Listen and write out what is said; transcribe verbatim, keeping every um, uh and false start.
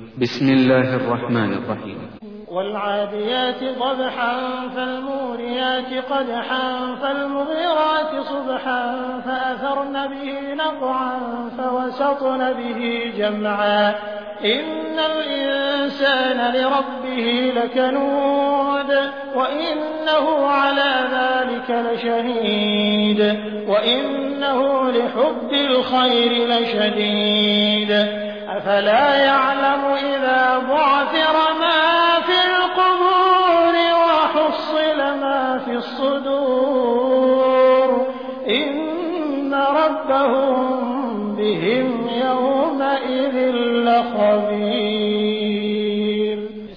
بسم الله الرحمن الرحيم. والعاديات ضبحا فالموريات قدحا فالمغيرات صبحا فأثرن به نقعا فوسطن به جمعا إن الإنسان لربه لكنود وإنه على ذلك لشهيد وإنه لحب الخير لشديد أفلا يعلم إذا بعثر ما في القبور وحصل ما في الصدور إن ربهم بهم